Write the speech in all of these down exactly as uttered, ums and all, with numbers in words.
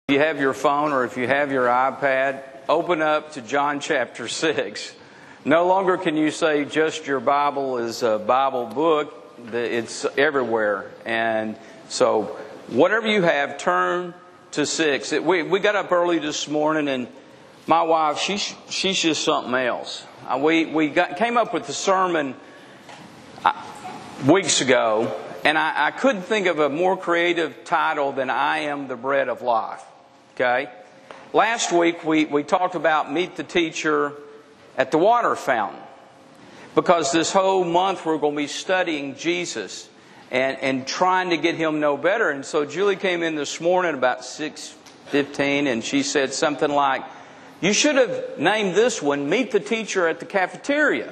If you have your phone or if you have your iPad, open up to John chapter six. No longer can you say just your Bible is a Bible book. It's everywhere. And so whatever you have, turn to six. It, we, we got up early this morning, and my wife, she's, she's just something else. Uh, we we got, came up with the sermon uh, weeks ago, and I, I couldn't think of a more creative title than I Am the Bread of Life. Okay? Last week we, we talked about meet the teacher at the water fountain. Because this whole month we're going to be studying Jesus and, and trying to get Him know better. And so Julie came in this morning about six fifteen and she said something like, "You should have named this one Meet the Teacher at the Cafeteria."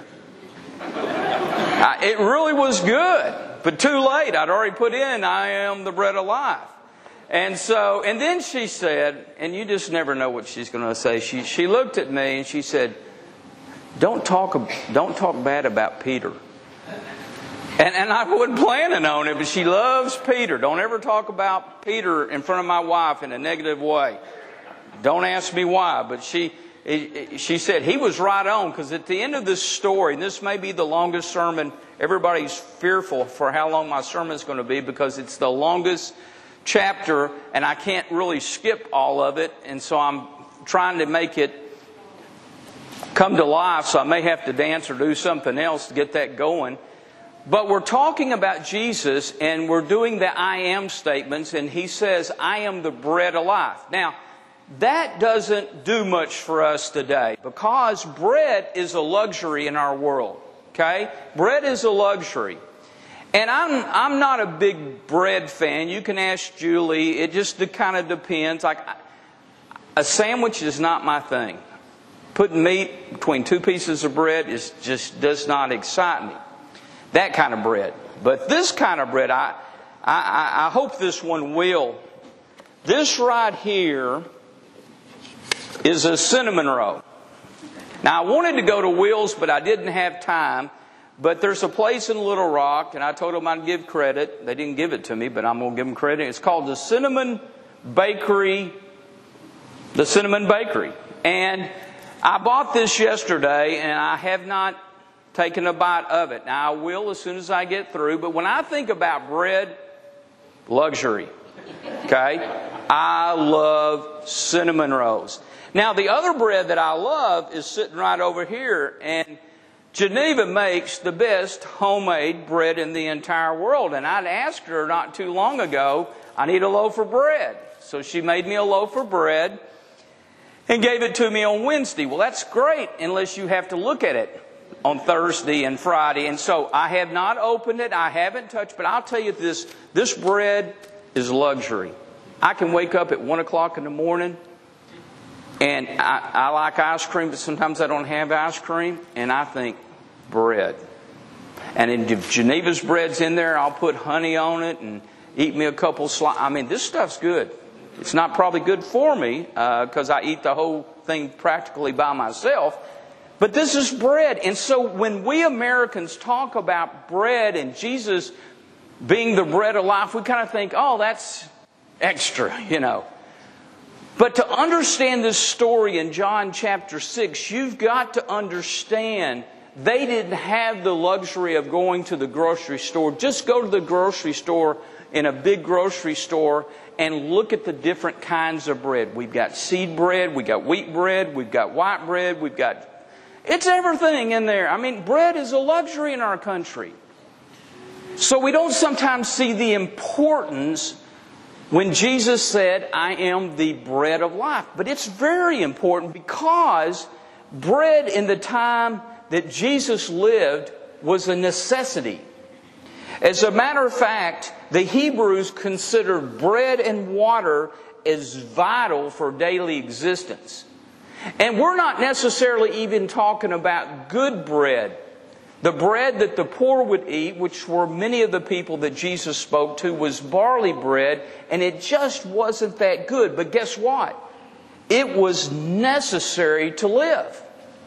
uh, it really was good, but too late. I'd already put in I Am the Bread of Life. And so, and then she said, and you just never know what she's going to say. She she looked at me and she said, Don't talk don't talk bad about Peter. And and I wasn't planning on it, but she loves Peter. Don't ever talk about Peter in front of my wife in a negative way. Don't ask me why, but she she said he was right on, because at the end of this story, and this may be the longest sermon. Everybody's fearful for how long my sermon is going to be, because it's the longest chapter, and I can't really skip all of it, and so I'm trying to make it come to life, so I may have to dance or do something else to get that going. But we're talking about Jesus, and we're doing the I am statements, and He says, I am the bread of life. Now, that doesn't do much for us today, because bread is a luxury in our world. Okay? Bread is a luxury. And I'm I'm not a big bread fan. You can ask Julie. It just kind of depends. Like, a sandwich is not my thing. Putting meat between two pieces of bread is just does not excite me. That kind of bread. But this kind of bread, I I, I hope this one will. This right here is a cinnamon roll. Now, I wanted to go to Will's, but I didn't have time. But there's a place in Little Rock, and I told them I'd give credit. They didn't give it to me, but I'm going to give them credit. It's called the Cinnamon Bakery. The Cinnamon Bakery. And I bought this yesterday, and I have not taken a bite of it. Now, I will as soon as I get through. But when I think about bread, luxury. Okay? I love cinnamon rolls. Now, the other bread that I love is sitting right over here, and Geneva makes the best homemade bread in the entire world. And I'd asked her not too long ago, I need a loaf of bread. So she made me a loaf of bread and gave it to me on Wednesday. Well, that's great, unless you have to look at it on Thursday and Friday. And so I have not opened it. I haven't touched. But I'll tell you this, this bread is luxury. I can wake up at one o'clock in the morning, and I, I like ice cream, but sometimes I don't have ice cream, and I think, bread. And if Geneva's bread's in there, I'll put honey on it and eat me a couple slices. I mean, this stuff's good. It's not probably good for me because uh, I eat the whole thing practically by myself. But this is bread. And so when we Americans talk about bread and Jesus being the bread of life, we kind of think, oh, that's extra, you know. But to understand this story in John chapter six, you've got to understand they didn't have the luxury of going to the grocery store. Just go to the grocery store in a big grocery store and look at the different kinds of bread. We've got seed bread, we've got wheat bread, we've got white bread, we've got... It's everything in there. I mean, bread is a luxury in our country. So we don't sometimes see the importance when Jesus said, I am the bread of life. But it's very important, because bread in the time that Jesus lived was a necessity. As a matter of fact, the Hebrews considered bread and water as vital for daily existence. And we're not necessarily even talking about good bread. The bread that the poor would eat, which were many of the people that Jesus spoke to, was barley bread, and it just wasn't that good. But guess what? It was necessary to live.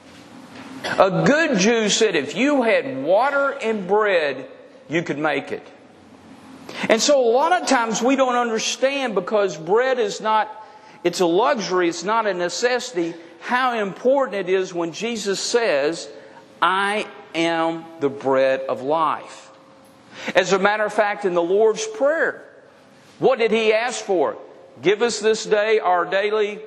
A good Jew said if you had water and bread, you could make it. And so a lot of times we don't understand, because bread is not it's a luxury, it's not a necessity, how important it is when Jesus says, I am the bread of life. As a matter of fact, in the Lord's Prayer, what did He ask for? Give us this day our daily.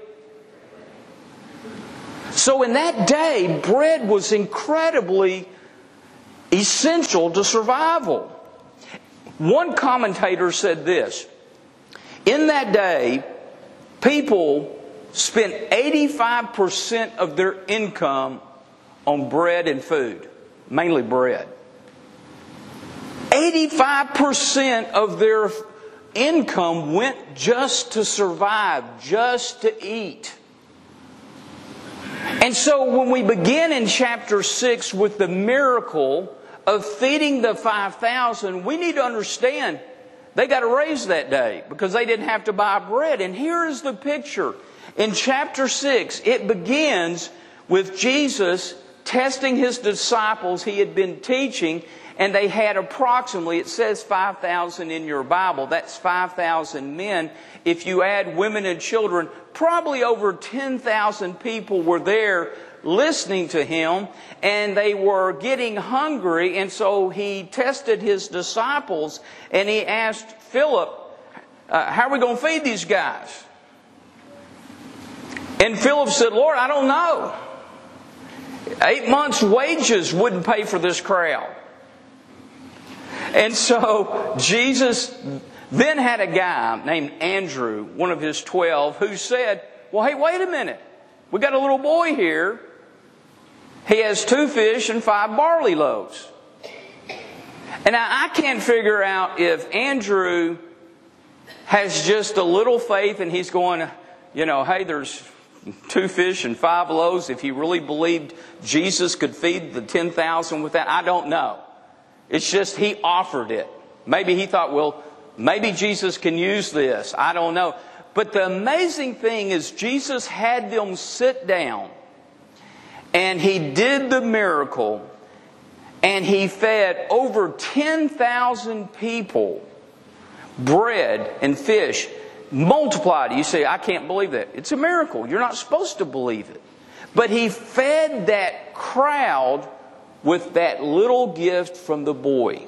So in that day, bread was incredibly essential to survival. One commentator said this: in that day, people spent eighty-five percent of their income on bread and food, mainly bread. eighty-five percent of their income went just to survive, just to eat. And so when we begin in chapter six with the miracle of feeding the five thousand, we need to understand they got a raise that day because they didn't have to buy bread. And here is the picture. In chapter six, it begins with Jesus testing His disciples. He had been teaching, and they had approximately, it says five thousand in your Bible. That's five thousand men. If you add women and children, probably over ten thousand people were there listening to Him, and they were getting hungry. And so He tested His disciples, and He asked Philip, uh, how are we going to feed these guys? And Philip said, Lord, I don't know. Eight months' wages wouldn't pay for this crowd. And so Jesus then had a guy named Andrew, one of His twelve, who said, well, hey, wait a minute. We got a little boy here. He has two fish and five barley loaves. And I can't figure out if Andrew has just a little faith and he's going, you know, hey, there's two fish and five loaves. If he really believed Jesus could feed the ten thousand with that, I don't know. It's just he offered it. Maybe he thought, well, maybe Jesus can use this. I don't know. But the amazing thing is Jesus had them sit down, and He did the miracle, and He fed over ten thousand people bread and fish multiplied. You say, I can't believe that. It's a miracle. You're not supposed to believe it. But He fed that crowd with that little gift from the boy.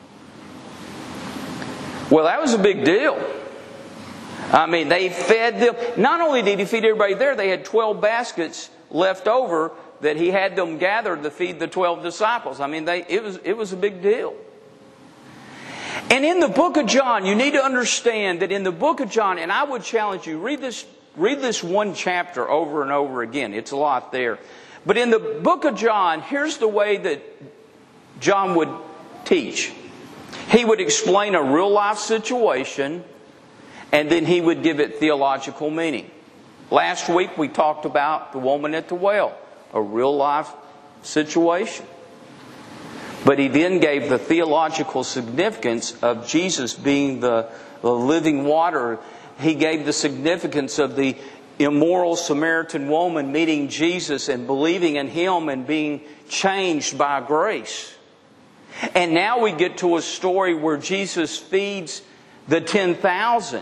Well, that was a big deal. I mean, they fed them. Not only did He feed everybody there, they had twelve baskets left over that He had them gathered to feed the twelve disciples. I mean, they, it was, it was a big deal. And in the book of John, you need to understand that in the book of John, and I would challenge you, read this, read this one chapter over and over again. It's a lot there. But in the book of John, here's the way that John would teach. He would explain a real life situation, and then he would give it theological meaning. Last week we talked about the woman at the well, a real life situation. But he then gave the theological significance of Jesus being the, the living water. He gave the significance of the immoral Samaritan woman meeting Jesus and believing in Him and being changed by grace. And now we get to a story where Jesus feeds the ten thousand.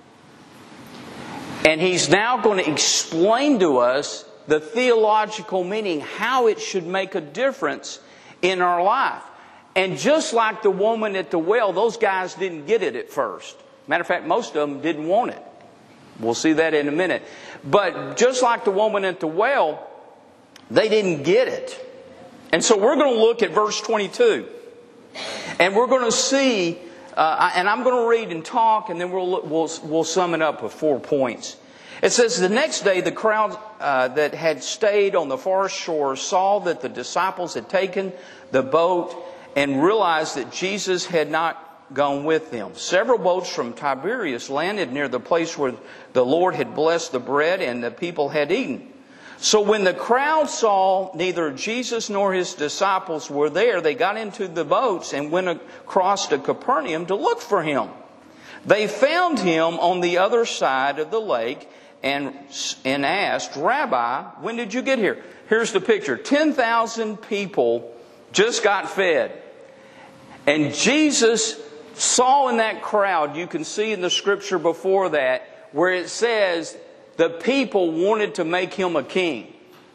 And He's now going to explain to us the theological meaning, how it should make a difference in our life. And just like the woman at the well, those guys didn't get it at first. Matter of fact, most of them didn't want it. We'll see that in a minute. But just like the woman at the well, they didn't get it. And so we're going to look at verse twenty-two. And we're going to see, uh, and I'm going to read and talk, and then we'll, we'll, we'll sum it up with four points. It says, the next day the crowd uh, that had stayed on the far shore saw that the disciples had taken the boat and realized that Jesus had not gone with them. Several boats from Tiberias landed near the place where the Lord had blessed the bread and the people had eaten. So when the crowd saw neither Jesus nor His disciples were there, they got into the boats and went across to Capernaum to look for Him. They found Him on the other side of the lake and, and asked, Rabbi, when did you get here? Here's the picture. ten thousand people just got fed. And Jesus saw in that crowd, you can see in the scripture before that, where it says the people wanted to make Him a king.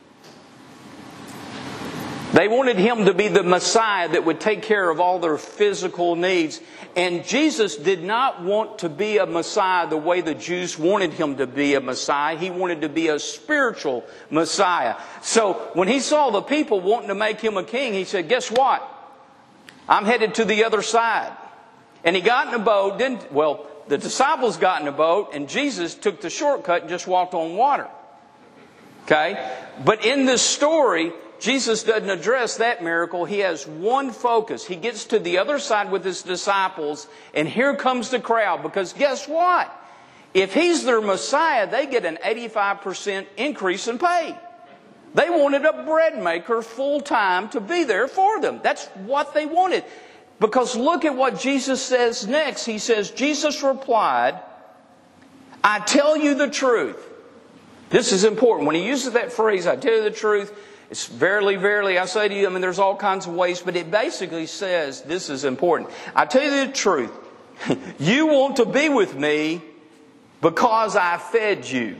They wanted Him to be the Messiah that would take care of all their physical needs. And Jesus did not want to be a Messiah the way the Jews wanted Him to be a Messiah. He wanted to be a spiritual Messiah. So when He saw the people wanting to make Him a king, He said, guess what? I'm headed to the other side. And He got in a boat. Didn't, well, the disciples got in a boat, and Jesus took the shortcut and just walked on water. Okay? But in this story, Jesus doesn't address that miracle. He has one focus. He gets to the other side with His disciples, and here comes the crowd. Because guess what? If He's their Messiah, they get an eighty-five percent increase in pay. They wanted a bread maker full time to be there for them. That's what they wanted. Because look at what Jesus says next. He says, Jesus replied, I tell you the truth. This is important. When He uses that phrase, I tell you the truth, it's verily, verily, I say to you, I mean, there's all kinds of ways, but it basically says, this is important. I tell you the truth. You want to be with me because I fed you.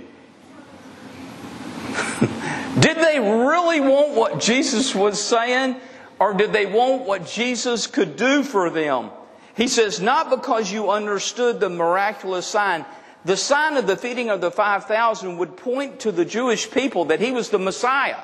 Did they really want what Jesus was saying? Or did they want what Jesus could do for them? He says, not because you understood the miraculous sign. The sign of the feeding of the five thousand would point to the Jewish people that He was the Messiah.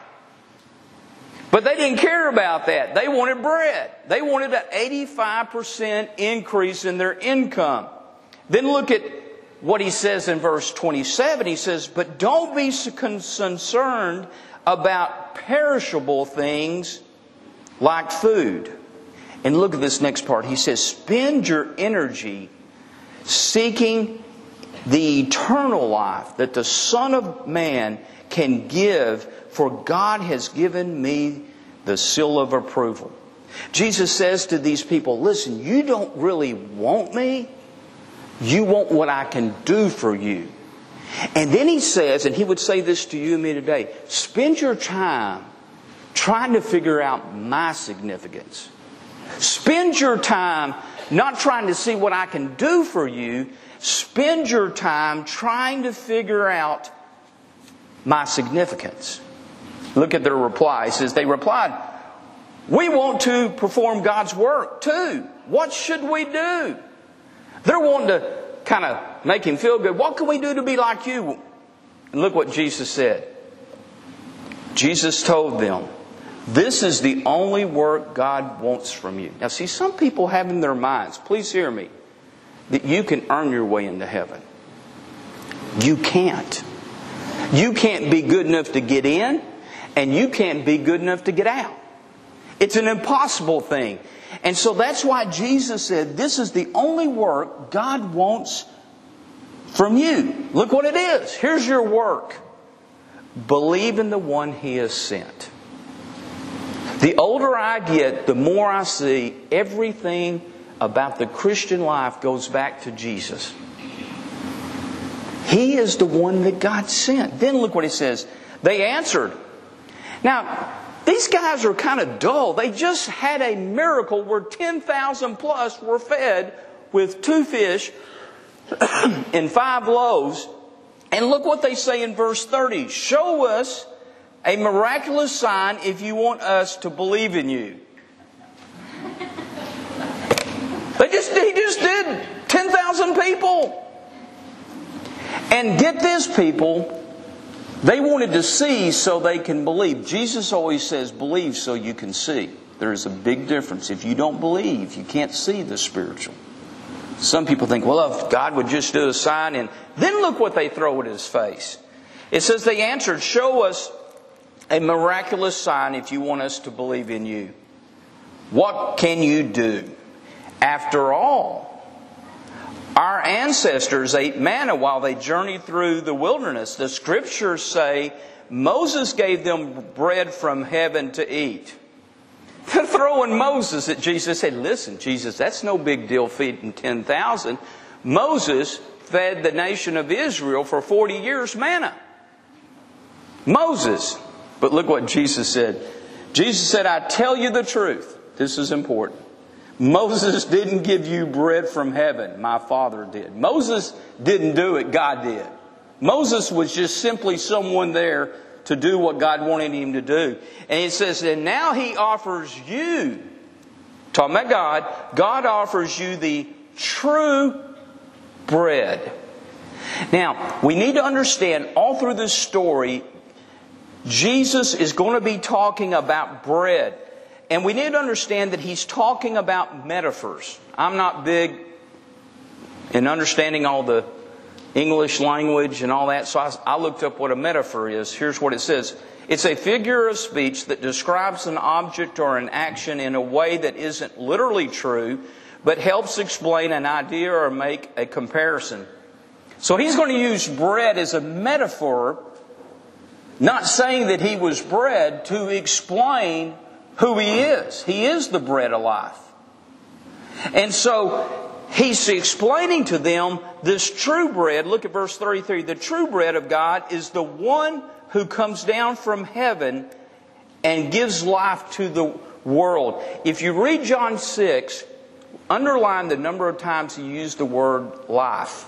But they didn't care about that. They wanted bread. They wanted an eighty-five percent increase in their income. Then look at what He says in verse twenty-seven. He says, but don't be concerned about perishable things like food. And look at this next part. He says, spend your energy seeking the eternal life that the Son of Man can give, for God has given me the seal of approval. Jesus says to these people, listen, you don't really want me. You want what I can do for you. And then He says, and He would say this to you and me today, spend your time trying to figure out my significance. Spend your time not trying to see what I can do for you. Spend your time trying to figure out my significance. Look at their reply. He says, they replied, we want to perform God's work too. What should we do? They're wanting to kind of make Him feel good. What can we do to be like you? And look what Jesus said. Jesus told them, this is the only work God wants from you. Now see, some people have in their minds, please hear me, that you can earn your way into heaven. You can't. You can't be good enough to get in, and you can't be good enough to get out. It's an impossible thing. And so that's why Jesus said, this is the only work God wants from you. Look what it is. Here's your work. Believe in the one He has sent. The older I get, the more I see everything about the Christian life goes back to Jesus. He is the one that God sent. Then look what He says. They answered. Now, these guys are kind of dull. They just had a miracle where ten thousand plus were fed with two fish and five loaves. And look what they say in verse thirty. Show us a miraculous sign if you want us to believe in you. They just, he just did ten thousand people. And get this, people, they wanted to see so they can believe. Jesus always says, believe so you can see. There is a big difference. If you don't believe, you can't see the spiritual. Some people think, well, if God would just do a sign, and then look what they throw at His face. It says they answered, show us a miraculous sign if you want us to believe in you. What can you do? After all, our ancestors ate manna while they journeyed through the wilderness. The Scriptures say Moses gave them bread from heaven to eat. They're throwing Moses at Jesus. Said, listen, Jesus, that's no big deal feeding ten thousand. Moses fed the nation of Israel for forty years manna. Moses. But look what Jesus said. Jesus said, I tell you the truth. This is important. Moses didn't give you bread from heaven. My Father did. Moses didn't do it. God did. Moses was just simply someone there to do what God wanted him to do. And it says, and now He offers you, talking about God, God offers you the true bread. Now, we need to understand all through this story, Jesus is going to be talking about bread. And we need to understand that He's talking about metaphors. I'm not big in understanding all the English language and all that, so I, I looked up what a metaphor is. Here's what it says. It's a figure of speech that describes an object or an action in a way that isn't literally true, but helps explain an idea or make a comparison. So he's going to use bread as a metaphor, not saying that He was bread, to explain who He is. He is the bread of life. And so He's explaining to them this true bread. Look at verse thirty-three. The true bread of God is the one who comes down from heaven and gives life to the world. If you read John six, underline the number of times He used the word life.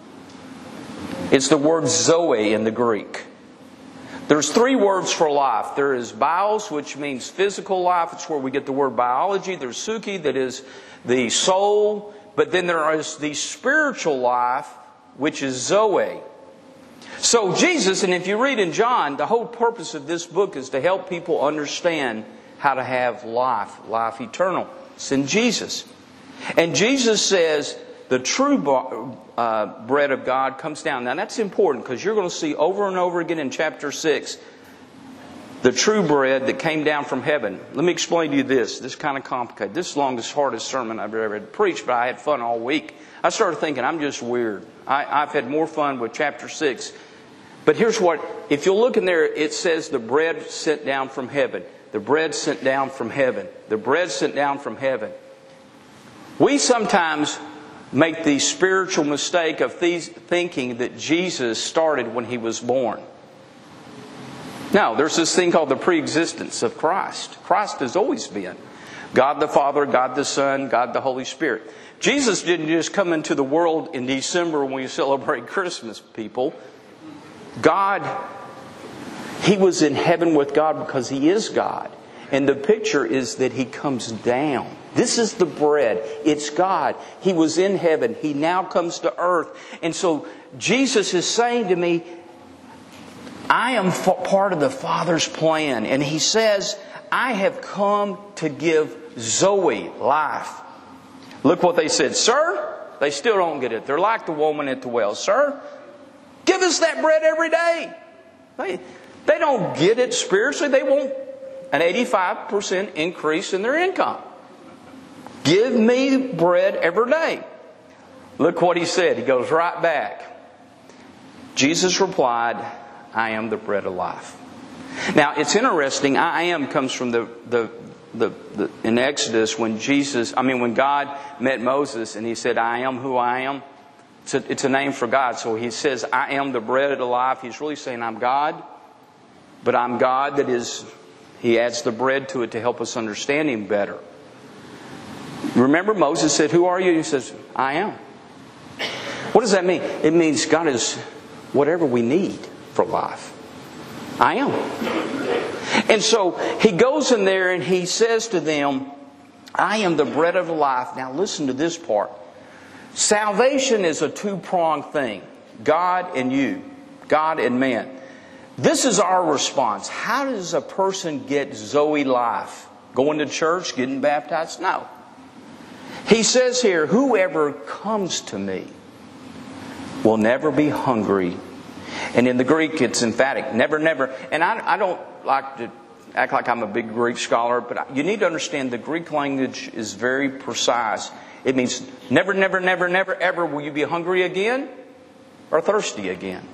It's the word Zoe in the Greek. There's three words for life. There is bios, which means physical life. It's where we get the word biology. There's suki, that is the soul. But then there is the spiritual life, which is Zoe. So Jesus, and if you read in John, the whole purpose of this book is to help people understand how to have life, life eternal. It's in Jesus. And Jesus says the true uh, bread of God comes down. Now that's important because you're going to see over and over again in chapter six the true bread that came down from heaven. Let me explain to you this. This is kind of complicated. This is the longest, hardest sermon I've ever preached, but I had fun all week. I started thinking, I'm just weird. I, I've had more fun with chapter six. But here's what, if you'll look in there, it says the bread sent down from heaven. The bread sent down from heaven. The bread sent down from heaven. We sometimes make the spiritual mistake of th- thinking that Jesus started when He was born. No, there's this thing called the pre-existence of Christ. Christ has always been God the Father, God the Son, God the Holy Spirit. Jesus didn't just come into the world in December when we celebrate Christmas, people. God, He was in heaven with God because He is God. And the picture is that He comes down. This is the bread. It's God. He was in heaven. He now comes to earth. And so Jesus is saying to me, I am part of the Father's plan. And He says, I have come to give Zoe life. Look what they said. Sir, they still don't get it. They're like the woman at the well. Sir, give us that bread every day. They, they don't get it spiritually. They want an eighty-five percent increase in their income. Give me bread every day. Look what He said. He goes right back. Jesus replied, I am the bread of life. Now, it's interesting. I am comes from the, the, the, the in Exodus when Jesus, I mean, when God met Moses and He said, I am who I am. It's a, it's a name for God. So He says, I am the bread of life. He's really saying, I'm God. But I'm God that is, He adds the bread to it to help us understand Him better. Remember Moses said, who are you? He says, I am. What does that mean? It means God is whatever we need for life. I am. And so He goes in there and He says to them, I am the bread of life. Now listen to this part. Salvation is a two-pronged thing. God and you. God and man. This is our response. How does a person get Zoe life? Going to church? Getting baptized? No. He says here, whoever comes to me will never be hungry. And in the Greek, it's emphatic. Never, never. And I, I don't like to act like I'm a big Greek scholar, but you need to understand the Greek language is very precise. It means never, never, never, never, ever will you be hungry again or thirsty again.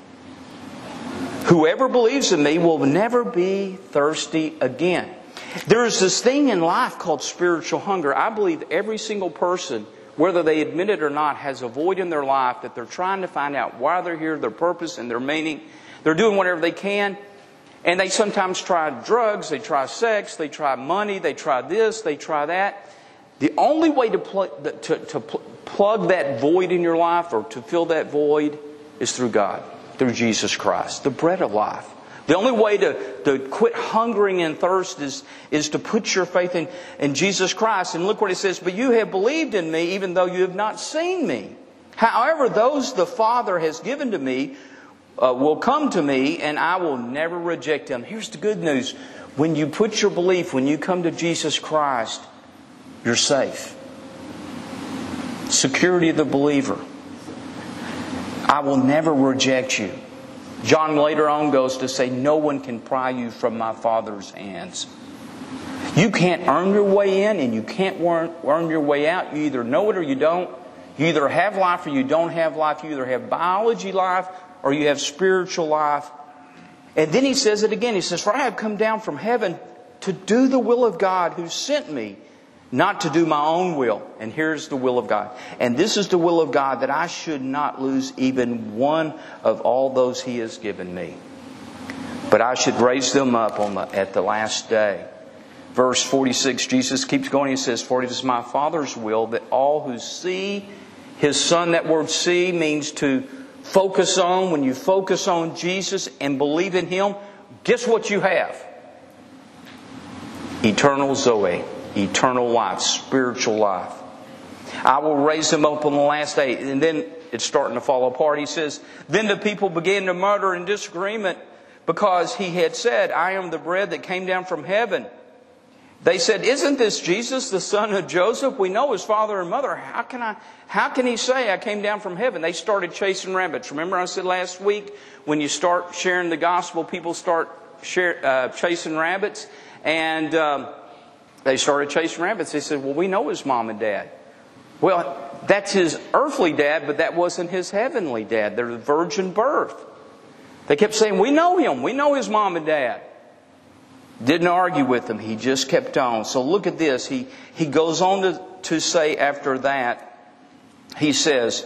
Whoever believes in me will never be thirsty again. There is this thing in life called spiritual hunger. I believe every single person, whether they admit it or not, has a void in their life that they're trying to find out why they're here, their purpose and their meaning. They're doing whatever they can. And they sometimes try drugs, they try sex, they try money, they try this, they try that. The only way to, pl- to, to pl- plug that void in your life or to fill that void is through God. through Jesus Christ, the bread of life. The only way to, to quit hungering and thirst is, is to put your faith in, in Jesus Christ. And look what it says, but you have believed in me even though you have not seen me. However, those the Father has given to me uh, will come to me, and I will never reject them. Here's the good news. When you put your belief, when you come to Jesus Christ, you're safe. Security of the believer. I will never reject you. John later on goes to say, no one can pry you from my Father's hands. You can't earn your way in and you can't earn your way out. You either know it or you don't. You either have life or you don't have life. You either have biology life or you have spiritual life. And then he says it again. He says, for I have come down from heaven to do the will of God who sent me, not to do my own will. And here's the will of God. And this is the will of God, that I should not lose even one of all those He has given me, but I should raise them up on the, at the last day. Verse forty-six, Jesus keeps going. He says, for it is my Father's will that all who see His Son, that word see means to focus on. When you focus on Jesus and believe in Him, guess what you have? Eternal Zoe. Eternal life, spiritual life. I will raise them up on the last day. And then it's starting to fall apart. He says, then the people began to murder in disagreement because He had said, I am the bread that came down from heaven. They said, isn't this Jesus, the son of Joseph? We know His father and mother. How can I, how can He say I came down from heaven? They started chasing rabbits. Remember I said last week, when you start sharing the gospel, people start share, uh, chasing rabbits. And um, they started chasing rabbits. They said, well, we know His mom and dad. Well, that's His earthly dad, but that wasn't His heavenly dad. They're the virgin birth. They kept saying, we know Him. We know His mom and dad. Didn't argue with them. He just kept on. So look at this. He, he goes on to, to say after that, he says,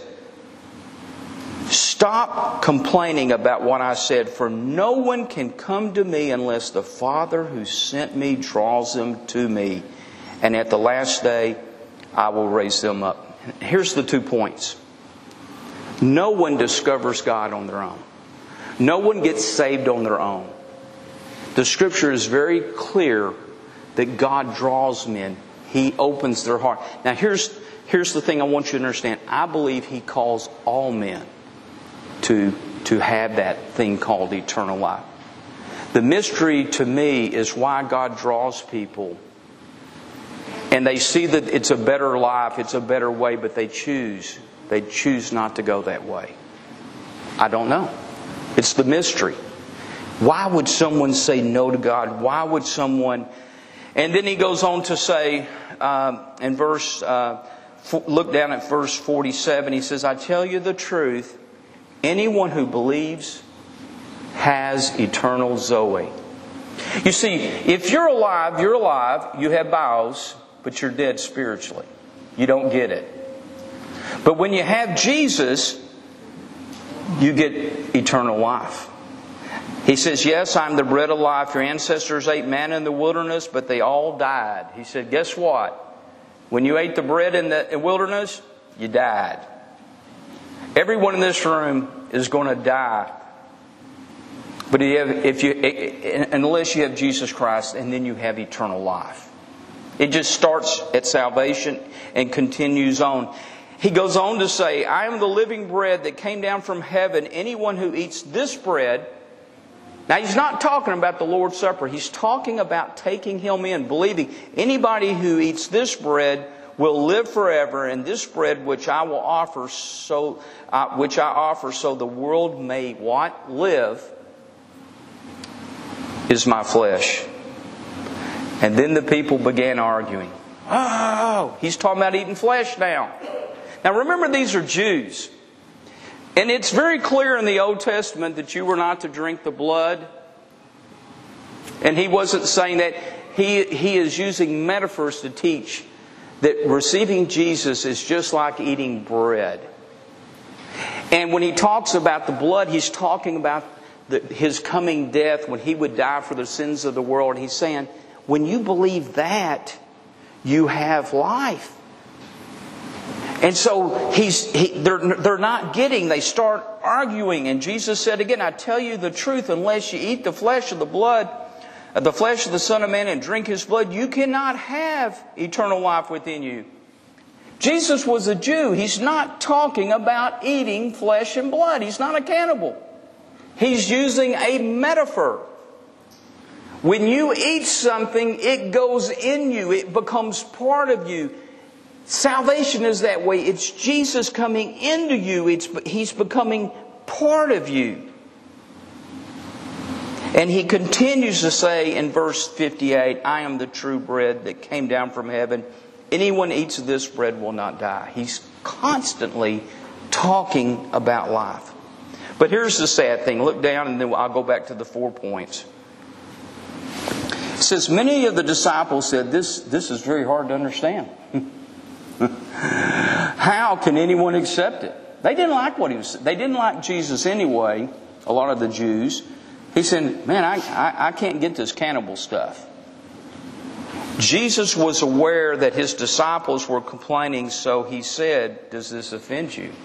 stop complaining about what I said, for no one can come to me unless the Father who sent me draws them to me. And at the last day, I will raise them up. Here's the two points. No one discovers God on their own. No one gets saved on their own. The Scripture is very clear that God draws men. He opens their heart. Now here's, here's the thing I want you to understand. I believe He calls all men to, to have that thing called eternal life. The mystery to me is why God draws people. And they see that it's a better life, it's a better way, but they choose. They choose not to go that way. I don't know. It's the mystery. Why would someone say no to God? Why would someone... And then he goes on to say, um, in verse, uh, look down at verse forty-seven, he says, I tell you the truth, anyone who believes has eternal Zoe. You see, if you're alive, you're alive, you have bios, but you're dead spiritually. You don't get it. But when you have Jesus, you get eternal life. He says, yes, I'm the bread of life. Your ancestors ate manna in the wilderness, but they all died. He said, guess what? When you ate the bread in the wilderness, you died. Everyone in this room is going to die. But if you, unless you have Jesus Christ, and then you have eternal life. It just starts at salvation and continues on. He goes on to say, I am the living bread that came down from heaven. Anyone who eats this bread... Now, he's not talking about the Lord's Supper. He's talking about taking Him in, believing anybody who eats this bread will live forever, and this bread which I will offer, so uh, which I offer, so the world may what live, is my flesh. And then the people began arguing. Oh, he's talking about eating flesh now. Now, remember, these are Jews. And it's very clear in the Old Testament that you were not to drink the blood. And he wasn't saying that. He, he is using metaphors to teach that receiving Jesus is just like eating bread. And when he talks about the blood, he's talking about the, His coming death, when He would die for the sins of the world. He's saying, when you believe that, you have life. And so he's, he, they're, they're not getting, they start arguing. And Jesus said again, I tell you the truth, unless you eat the flesh of the blood, the flesh of the Son of Man and drink His blood, you cannot have eternal life within you. Jesus was a Jew. He's not talking about eating flesh and blood. He's not a cannibal. He's using a metaphor. When you eat something, it goes in you. It becomes part of you. Salvation is that way. It's Jesus coming into you. It's, He's becoming part of you. And He continues to say in verse fifty-eight, I am the true bread that came down from heaven. Anyone eats of this bread will not die. He's constantly talking about life. But here's the sad thing. Look down and then I'll go back to the four points. It says, many of the disciples said, this, this is very hard to understand. How can anyone accept it? They didn't like what he was. They didn't like Jesus anyway, a lot of the Jews. He said, man, I, I, I can't get this cannibal stuff. Jesus was aware that His disciples were complaining, so He said, does this offend you?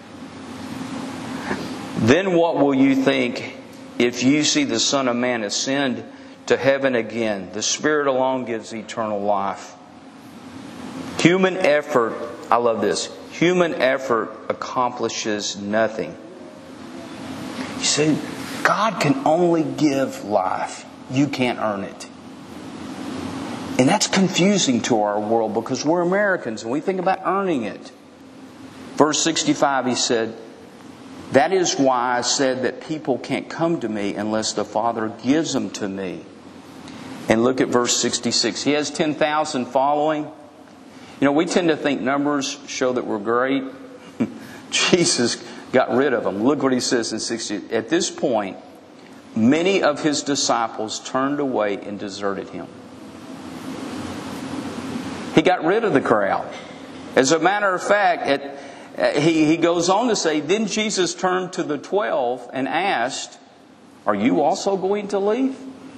Then what will you think if you see the Son of Man ascend to heaven again? The Spirit alone gives eternal life. Human effort, I love this, human effort accomplishes nothing. You see, God can only give life. You can't earn it. And that's confusing to our world because we're Americans and we think about earning it. Verse sixty-five, He said, that is why I said that people can't come to me unless the Father gives them to me. And look at verse sixty-six. He has ten thousand following. You know, we tend to think numbers show that we're great. Jesus got rid of them. Look what He says in sixty. At this point, many of His disciples turned away and deserted Him. He got rid of the crowd. As a matter of fact, it, he, he goes on to say, then Jesus turned to the twelve and asked, are you also going to leave?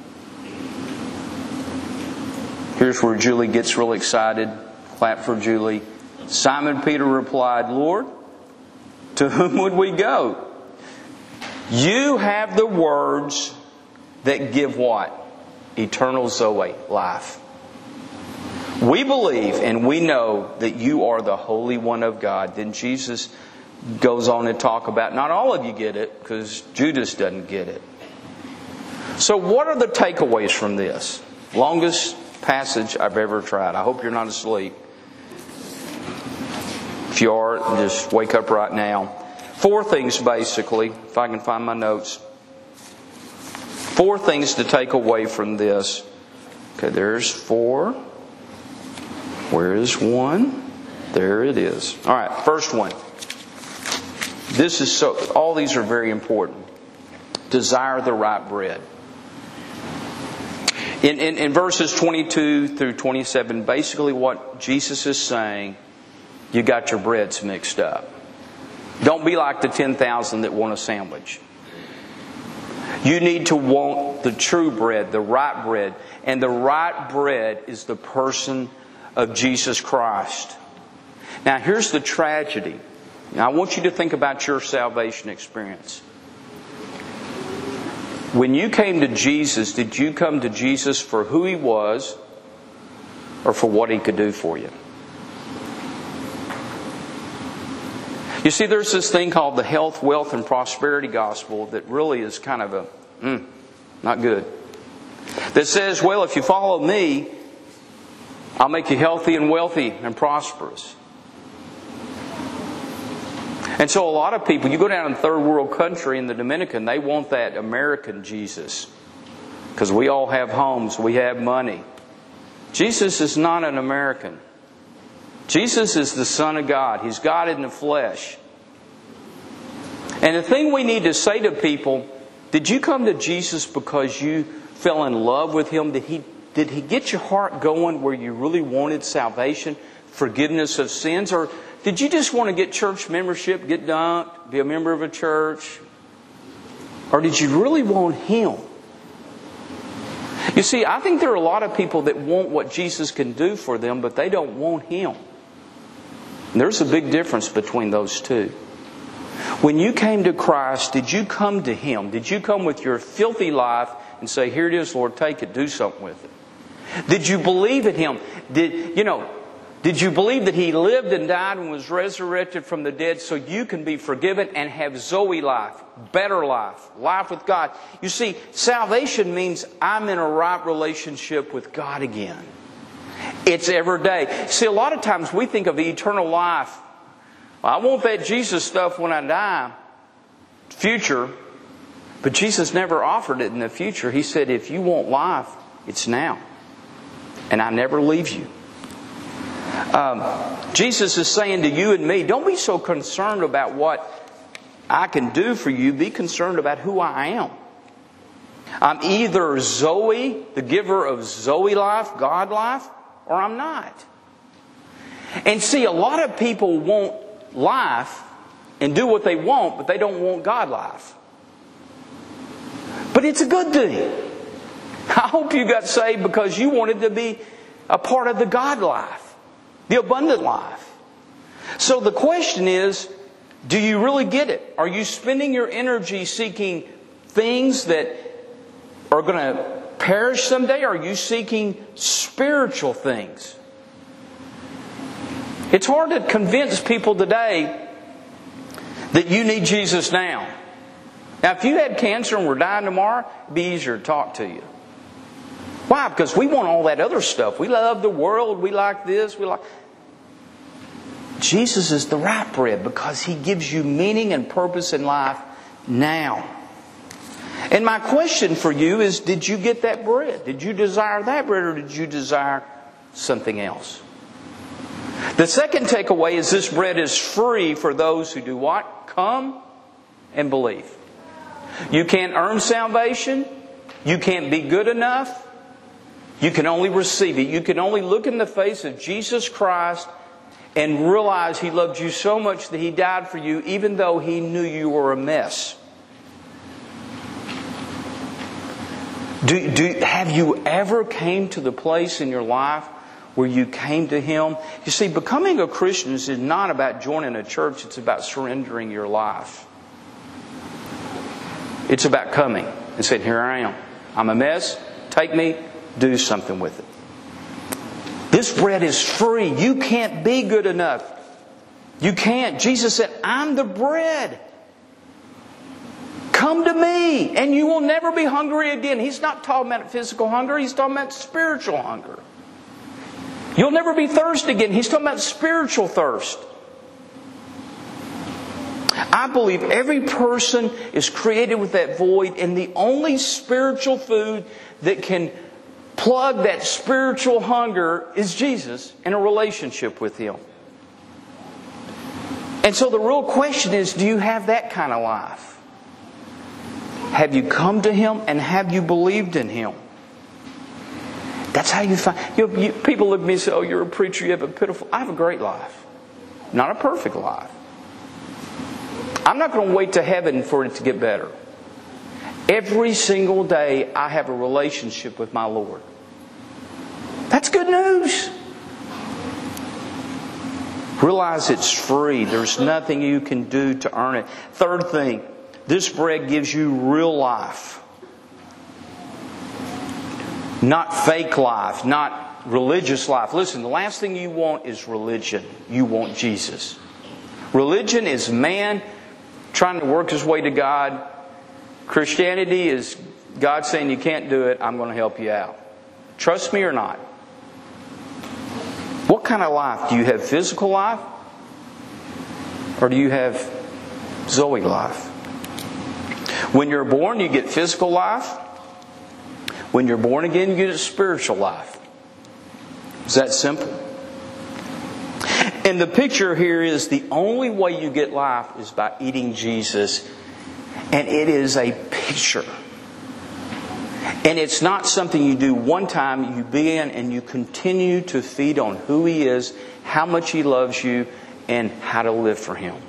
Here's where Julie gets real excited. Clap for Julie. Simon Peter replied, Lord, to whom would we go? You have the words that give what? Eternal Zoe, life. We believe and we know that you are the Holy One of God. Then Jesus goes on to talk about, not all of you get it, because Judas doesn't get it. So what are the takeaways from this? Longest passage I've ever tried. I hope you're not asleep. If you are, just wake up right now. Four things basically, if I can find my notes. Four things to take away from this. Okay, there's four. Where is one? There it is. All right, first one. This is so, all these are very important. Desire the right bread. In, in, in verses twenty-two through twenty-seven, basically what Jesus is saying, you got your breads mixed up. Don't be like the ten thousand that want a sandwich. You need to want the true bread, the right bread. And the right bread is the person of Jesus Christ. Now here's the tragedy. Now I want you to think about your salvation experience. When you came to Jesus, did you come to Jesus for who He was or for what He could do for you? You see, there's this thing called the health, wealth, and prosperity gospel that really is kind of a, mm, not good. That says, well, if you follow me, I'll make you healthy and wealthy and prosperous. And so a lot of people, you go down in third world country in the Dominican, they want that American Jesus. Because we all have homes, we have money. Jesus is not an American. Jesus is the Son of God. He's God in the flesh. And the thing we need to say to people, did you come to Jesus because you fell in love with Him? Did He, did He get your heart going where you really wanted salvation, forgiveness of sins? Or did you just want to get church membership, get dunked, be a member of a church? Or did you really want Him? You see, I think there are a lot of people that want what Jesus can do for them, but they don't want Him. And there's a big difference between those two. When you came to Christ, did you come to Him? Did you come with your filthy life and say, here it is, Lord, take it, do something with it? Did you believe in Him? Did, you know, did you believe that He lived and died and was resurrected from the dead so you can be forgiven and have Zoe life, better life, life with God? You see, salvation means I'm in a right relationship with God again. It's every day. See, a lot of times we think of eternal life. Well, I want that Jesus stuff when I die, future. But Jesus never offered it in the future. He said, if you want life, it's now. And I never leave you. Um, Jesus is saying to you and me, don't be so concerned about what I can do for you. Be concerned about who I am. I'm either Zoe, the giver of Zoe life, God life, or I'm not. And see, a lot of people want life and do what they want, but they don't want God life. But it's a good thing. I hope you got saved because you wanted to be a part of the God life, the abundant life. So the question is, do you really get it? Are you spending your energy seeking things that are going to perish someday? Or are you seeking spiritual things? It's hard to convince people today that you need Jesus now. Now, if you had cancer and were dying tomorrow, it'd be easier to talk to you. Why? Because we want all that other stuff. We love the world. We like this. We like... Jesus is the right bread because He gives you meaning and purpose in life now. And my question for you is, did you get that bread? Did you desire that bread or did you desire something else? The second takeaway is this bread is free for those who do what? Come and believe. You can't earn salvation. You can't be good enough. You can only receive it. You can only look in the face of Jesus Christ and realize He loved you so much that He died for you even though He knew you were a mess. Do, do, have you ever came to the place in your life where you came to Him? You see, becoming a Christian is not about joining a church. It's about surrendering your life. It's about coming and saying, here I am. I'm a mess. Take me. Do something with it. This bread is free. You can't be good enough. You can't. Jesus said, I'm the bread. Come to me and you will never be hungry again. He's not talking about physical hunger. He's talking about spiritual hunger. You'll never be thirsty again. He's talking about spiritual thirst. I believe every person is created with that void, and the only spiritual food that can plug that spiritual hunger is Jesus and a relationship with Him. And so the real question is, do you have that kind of life? Have you come to Him and have you believed in Him? That's how you find... You know, you, people look at me and say, oh, you're a preacher, you have a pitiful... I have a great life. Not a perfect life. I'm not going to wait to heaven for it to get better. Every single day I have a relationship with my Lord. That's good news. Realize it's free. There's nothing you can do to earn it. Third thing, this bread gives you real life. Not fake life, not religious life. Listen, the last thing you want is religion. You want Jesus. Religion is man trying to work his way to God. Christianity is God saying you can't do it, I'm going to help you out. Trust me or not. What kind of life? Do you have physical life? Or do you have Zoe life? When you're born, you get physical life. When you're born again, you get a spiritual life. It's that simple. And the picture here is the only way you get life is by eating Jesus. And it is a picture. And it's not something you do one time. You begin and you continue to feed on who He is, how much He loves you, and how to live for Him.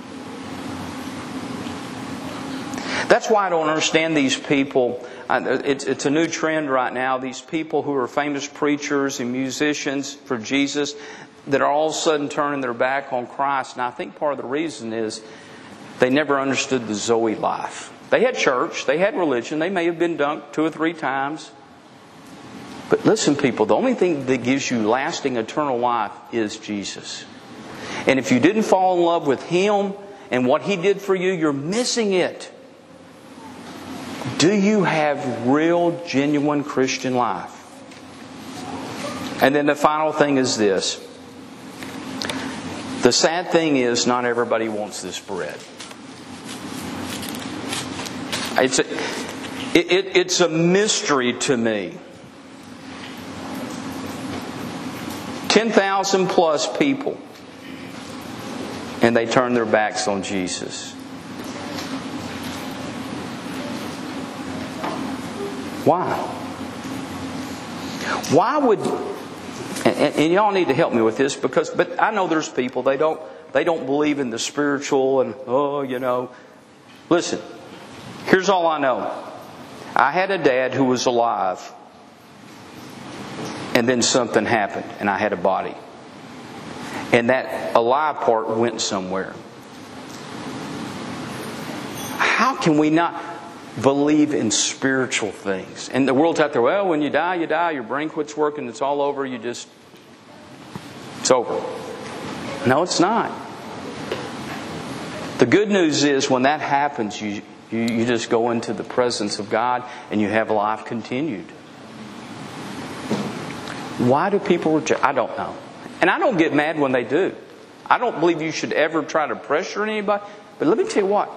That's why I don't understand these people. It's, it's a new trend right now. These people who are famous preachers and musicians for Jesus, that are all of a sudden turning their back on Christ. And I think part of the reason is they never understood the Zoe life. They had church, they had religion, they may have been dunked two or three times. But listen, people, the only thing that gives you lasting eternal life is Jesus. And if you didn't fall in love with Him and what He did for you, you're missing it. Do you have real, genuine Christian life? And then the final thing is this. The sad thing is not everybody wants this bread. It's a, it, it, it's a mystery to me. ten thousand plus people, and they turn their backs on Jesus. Why? Why would, and, and y'all need to help me with this, because, but I know there's people, they don't, they don't believe in the spiritual and, oh, you know. Listen, here's all I know. I had a dad who was alive, and then something happened, and I had a body. And that alive part went somewhere. How can we not believe in spiritual things? And the world's out there, well, when you die, you die, your brain quits working, it's all over, you just, it's over. No, it's not. The good news is when that happens, you, you, you just go into the presence of God and you have life continued. Why do people reject? I don't know. And I don't get mad when they do. I don't believe you should ever try to pressure anybody. But let me tell you what.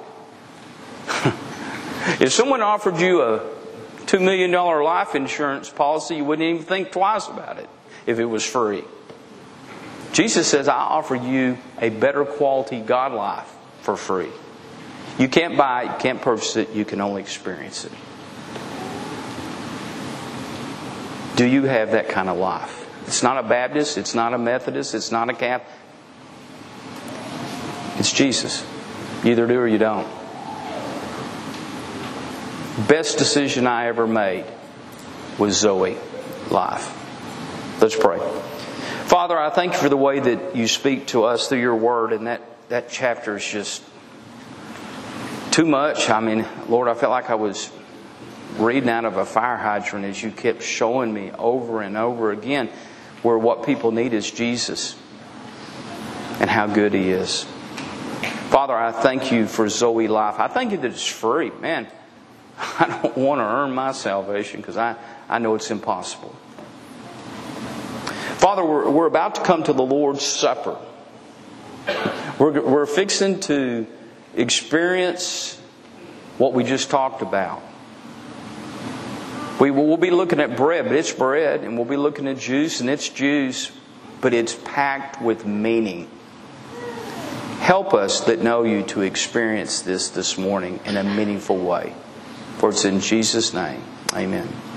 If someone offered you a two million dollars life insurance policy, you wouldn't even think twice about it if it was free. Jesus says, I offer you a better quality God life for free. You can't buy it, you can't purchase it, you can only experience it. Do you have that kind of life? It's not a Baptist, it's not a Methodist, it's not a Catholic. It's Jesus. You either do or you don't. Best decision I ever made was Zoe life. Let's pray. Father, I thank you for the way that you speak to us through your word, and that, that chapter is just too much. I mean, Lord, I felt like I was reading out of a fire hydrant as you kept showing me over and over again where what people need is Jesus and how good He is. Father, I thank you for Zoe life. I thank you that it's free. Man, I don't want to earn my salvation because I, I know it's impossible. Father, we're, we're about to come to the Lord's Supper. We're, we're fixing to experience what we just talked about. We will be looking at bread, but it's bread. And we'll be looking at juice, and it's juice. But it's packed with meaning. Help us that know you to experience this this morning in a meaningful way. For it's in Jesus' name. Amen.